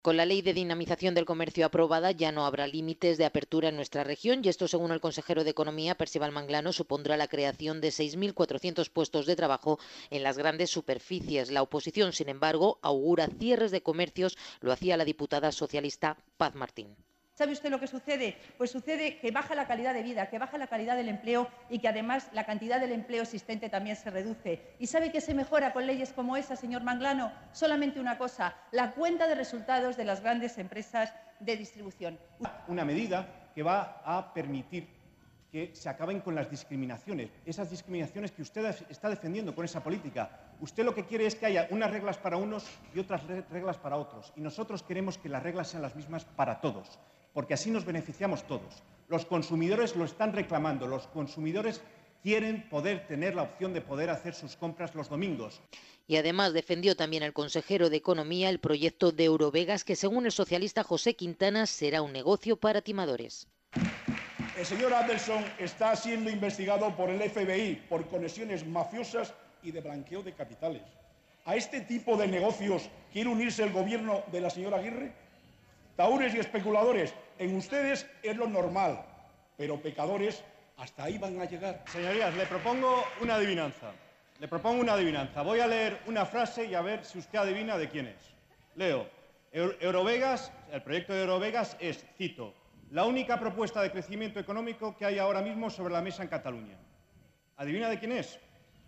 Con la Ley de Dinamización del Comercio aprobada ya no habrá límites de apertura en nuestra región y esto, según el consejero de Economía, Percival Manglano, supondrá la creación de 6.400 puestos de trabajo en las grandes superficies. La oposición, sin embargo, augura cierres de comercios. Lo hacía la diputada socialista Paz Martín. ¿Sabe usted lo que sucede? Pues sucede que baja la calidad de vida, que baja la calidad del empleo y que además la cantidad del empleo existente también se reduce. ¿Y sabe qué se mejora con leyes como esa, señor Manglano? Solamente una cosa, la cuenta de resultados de las grandes empresas de distribución. Una medida que va a permitir que se acaben con las discriminaciones, esas discriminaciones que usted está defendiendo con esa política. Usted lo que quiere es que haya unas reglas para unos y otras reglas para otros. Y nosotros queremos que las reglas sean las mismas para todos, porque así nos beneficiamos todos. Los consumidores lo están reclamando, los consumidores quieren poder tener la opción de poder hacer sus compras los domingos. Y además defendió también el consejero de Economía el proyecto de Eurovegas, que según el socialista José Quintana será un negocio para timadores. El señor Adelson está siendo investigado por el FBI por conexiones mafiosas y de blanqueo de capitales. ¿A este tipo de negocios quiere unirse el gobierno de la señora Aguirre? Taúres y especuladores, en ustedes es lo normal, pero pecadores hasta ahí van a llegar. Señorías, le propongo una adivinanza. Voy a leer una frase y a ver si usted adivina de quién es. Leo. Eurovegas, el proyecto de Eurovegas es, cito, la única propuesta de crecimiento económico que hay ahora mismo sobre la mesa en Cataluña. ¿Adivina de quién es?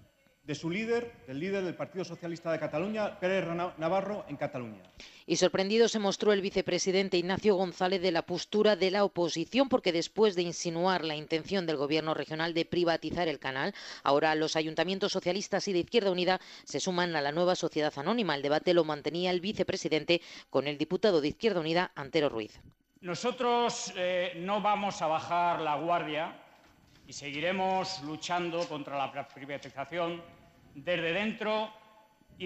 De su líder, del líder del Partido Socialista de Cataluña, Pérez Navarro, en Cataluña. Y sorprendido se mostró el vicepresidente Ignacio González de la postura de la oposición, porque después de insinuar la intención del gobierno regional de privatizar el canal, ahora los ayuntamientos socialistas y de Izquierda Unida se suman a la nueva sociedad anónima. El debate lo mantenía el vicepresidente con el diputado de Izquierda Unida, Antero Ruiz. Nosotros no vamos a bajar la guardia y seguiremos luchando contra la privatización desde dentro y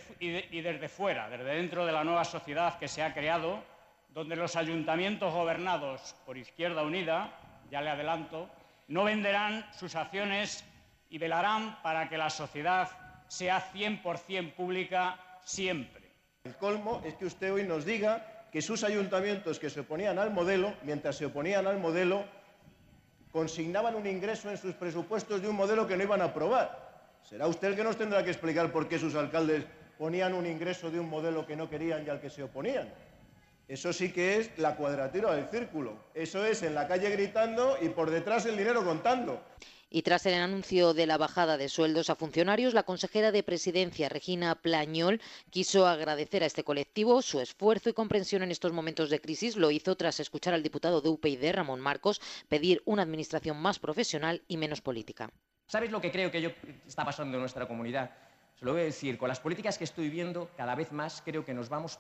desde fuera, desde dentro de la nueva sociedad que se ha creado, donde los ayuntamientos gobernados por Izquierda Unida, ya le adelanto, no venderán sus acciones y velarán para que la sociedad sea 100% pública siempre. El colmo es que usted hoy nos diga que sus ayuntamientos que se oponían al modelo, mientras se oponían al modelo, consignaban un ingreso en sus presupuestos de un modelo que no iban a aprobar. Será usted el que nos tendrá que explicar por qué sus alcaldes ponían un ingreso de un modelo que no querían y al que se oponían. Eso sí que es la cuadratura del círculo. Eso es en la calle gritando y por detrás el dinero contando. Y tras el anuncio de la bajada de sueldos a funcionarios, la consejera de Presidencia, Regina Plañol, quiso agradecer a este colectivo su esfuerzo y comprensión en estos momentos de crisis. Lo hizo tras escuchar al diputado de UPyD, Ramón Marcos, pedir una administración más profesional y menos política. ¿Sabes lo que creo que está pasando en nuestra comunidad? Se lo voy a decir, con las políticas que estoy viendo, cada vez más creo que nos vamos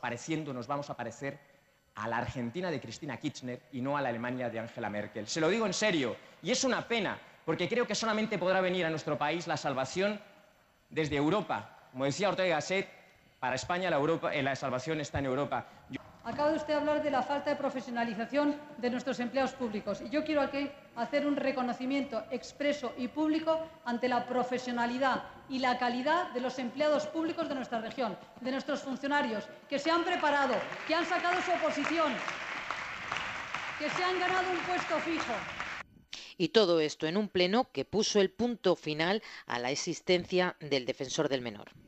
a parecer a la Argentina de Cristina Kirchner y no a la Alemania de Angela Merkel. Se lo digo en serio, y es una pena, porque creo que solamente podrá venir a nuestro país la salvación desde Europa. Como decía Ortega y Gasset, para España la salvación está en Europa. Acaba de usted hablar de la falta de profesionalización de nuestros empleados públicos y yo quiero aquí hacer un reconocimiento expreso y público ante la profesionalidad y la calidad de los empleados públicos de nuestra región, de nuestros funcionarios, que se han preparado, que han sacado su oposición, que se han ganado un puesto fijo. Y todo esto en un pleno que puso el punto final a la existencia del defensor del menor.